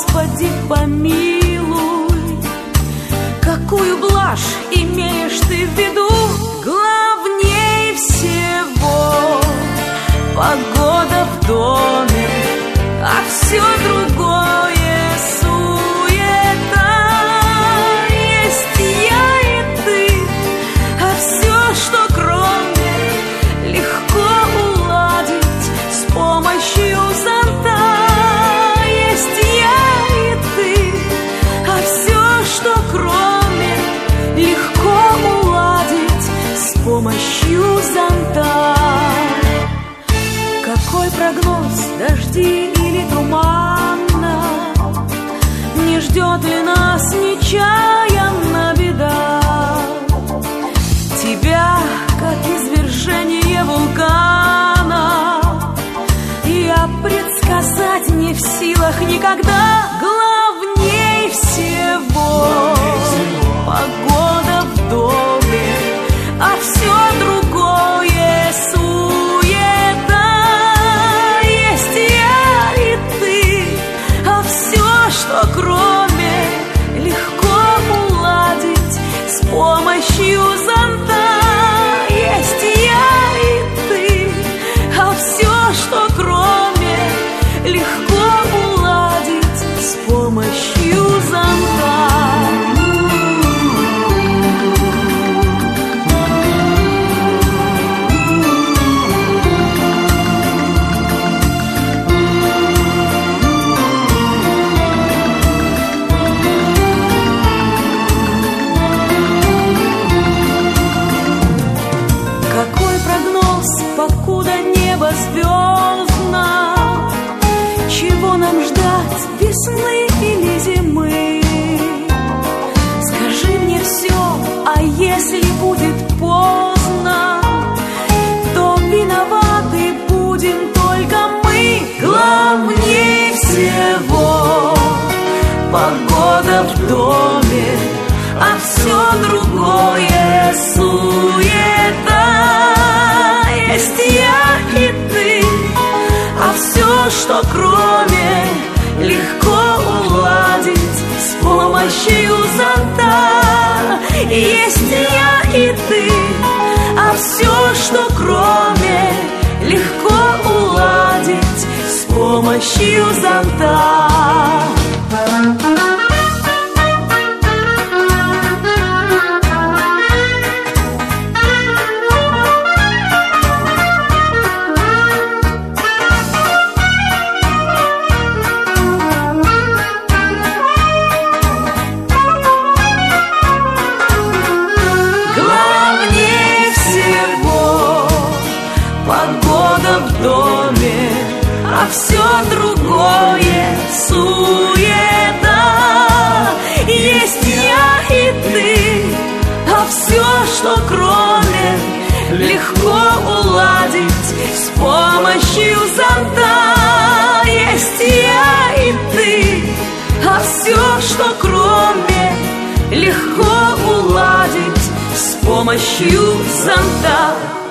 Господи, помилуй. Какую блажь имеешь ты в виду? Главней всего погода в доме, а все другое суета. Есть я и ты, а все, что кроме, легко уладить с помощью зонта. Есть я и ты, а все, что кроме, легко уладить с помощью зонта. Какой прогноз, дожди или туманно? Не ждет ли нас нечаянно беда? Тебя, как извержение вулкана, я предсказать не в силах никогда. Главней всего погода в доме, а все другое суета. Есть я и ты, а все, что кроме, легко уладить с помощью зонта. Есть я и ты, а все, что кроме, легко уладить с помощью зонта. Покуда небо звездно, чего нам ждать, весны или зимы? Скажи мне все, а если будет поздно, то виноваты будем только мы. Главнее всего погода в доме, а все другое суета. Есть я и ты, а все, что кроме, легко уладить с помощью зонта. Есть я и ты, а все, что кроме, легко уладить с помощью зонта. Погода в доме, а все другое суета. Есть я и ты, а все, что кроме, легко уладить с помощью зонта. Есть я и ты, а все, что кроме, легко уладить с помощью зонта.